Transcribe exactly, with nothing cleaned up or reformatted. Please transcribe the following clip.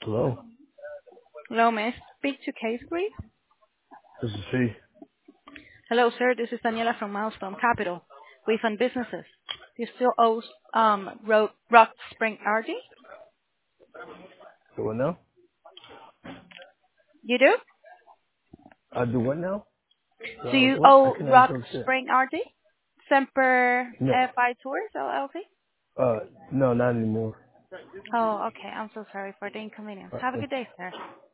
Hello, Hello, may I speak to Case, please? this is he. Hello, sir. This is Daniela from Milestone Capital. We fund businesses. Do you still owe um, Ro- Rock Spring R D? Do what now? You do? I do what now? Do Uh, you what? I owe can't Rock understand. Spring R D? Semper No, F I Tours, L L C? uh, no, not anymore. Oh, okay. I'm so sorry for the inconvenience. Uh, Have a uh, good day, sir.